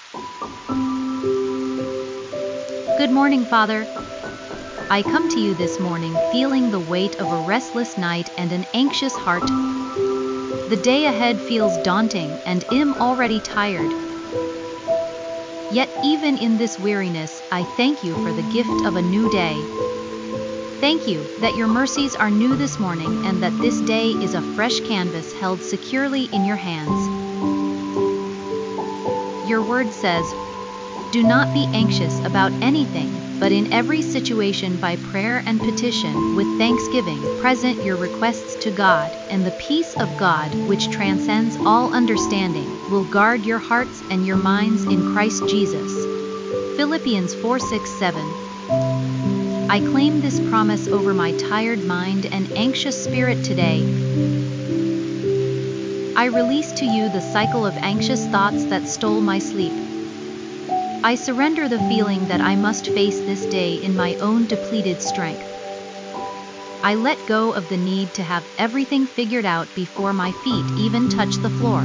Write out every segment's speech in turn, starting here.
Good morning, Father. I come to you this morning feeling the weight of a restless night and an anxious heart. The day ahead feels daunting and I'm already tired. Yet even in this weariness, I thank you for the gift of a new day. Thank you that your mercies are new this morning and that this day is a fresh canvas held securely in your hands. Your word says, "Do not be anxious about anything, but in every situation by prayer and petition with thanksgiving present your requests to God, and the peace of God, which transcends all understanding, will guard your hearts and your minds in Christ Jesus." Philippians 4:6-7. I claim this promise over my tired mind and anxious spirit today. I release to you the cycle of anxious thoughts that stole my sleep. I surrender the feeling that I must face this day in my own depleted strength. I let go of the need to have everything figured out before my feet even touch the floor.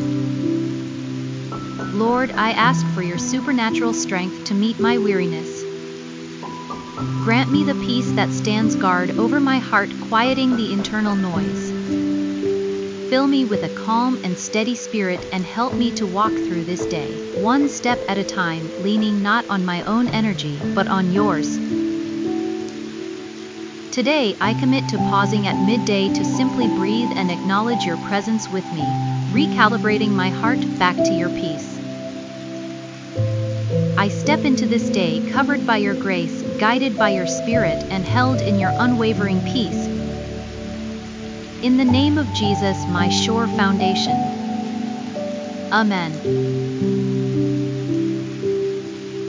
Lord, I ask for your supernatural strength to meet my weariness. Grant me the peace that stands guard over my heart, quieting the internal noise. Fill me with a calm and steady spirit and help me to walk through this day, one step at a time, leaning not on my own energy, but on yours. Today, I commit to pausing at midday to simply breathe and acknowledge your presence with me, recalibrating my heart back to your peace. I step into this day covered by your grace, guided by your spirit, and held in your unwavering peace. In the name of Jesus, my sure foundation. Amen.